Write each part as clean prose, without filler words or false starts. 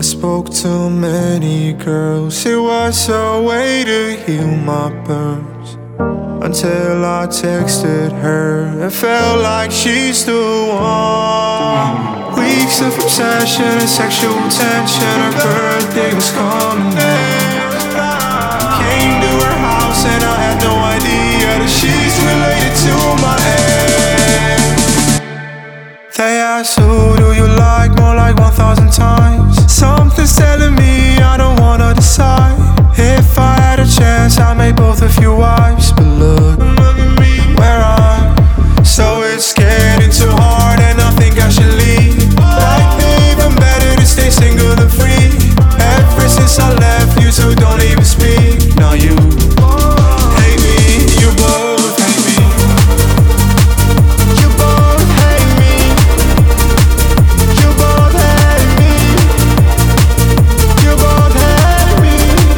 I spoke to many girls, it was a way to heal my burns. Until I texted her, it felt like she's the one. Weeks of obsession and sexual tension, her birthday was coming up. Came to her house and I had no idea that she's related to my ex. They asked, who do you like? More like 1,000 times. Something's telling me I don't wanna decide. If I had a chance, I'd make both of you wives. But look at me, where I'm. So it's getting too hard and I think I should leave. Like even better to stay single than free. Ever since I left, you two don't even speak. Now you hate me, you both hate me. You both hate me. You both hate me. You both hate me.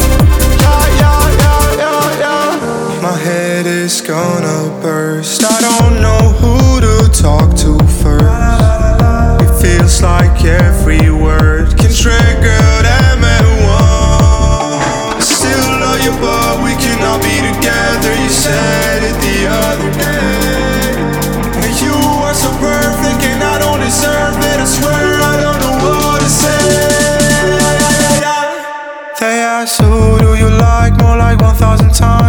Yeah. My head is gonna burst. I don't know who to talk to first. It feels like every word can trigger them at once. Still love you, but we cannot be together. You said it the other day. You are so perfect and I don't deserve it. I swear I don't know what to say. They asked, who do you like? More like 1,000 times.